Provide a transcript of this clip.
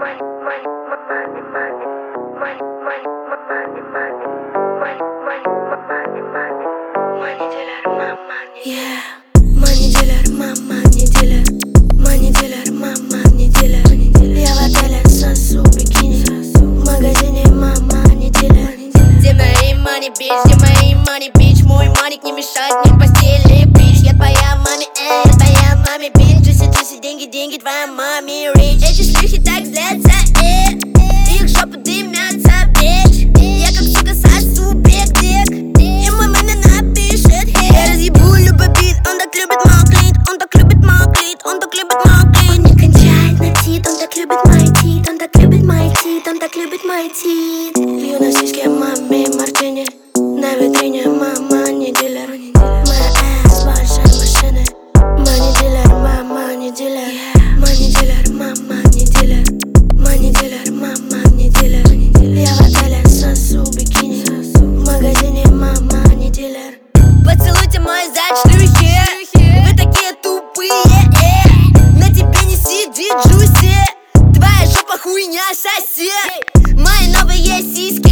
Money dealer, мама не дилер. Money dealer, мама не дилер. Я в отеле сосу бикини, в магазине мама не дилер. Где мои money, bitch, где мои money, bitch? Мой маник не мешает мне в постели, bitch. Я твоя маме, я твоя маме, bitch. Джуси, джуси, деньги, деньги, твоя маме, rich. Эти шлюхи так злятся, их жопы дымятся, bitch. Я как сука сосу биг-дик, и мой маме напишет хит. Я разъебу любой бит, он так любит мой клит, он так любит мой клит, он так любит мой клит. Он не кончает на тит, он так любит мои тит, он так любит мои тит, он так любит мои тит. Пью на сиське маме мартини, на витрине мама не дилер. Моя ass большая машина. Money dealer, мама не дилер. Money dealer, мама не дилер. Money dealer, мама не дилер. Я в отеле сосу бикини, в магазине мама не дилер. Поцелуйте мой зад, шлюхи, вы такие тупые, на тебе не сидит джуси, твоя жопа хуйня, соси. Мои новые сиськи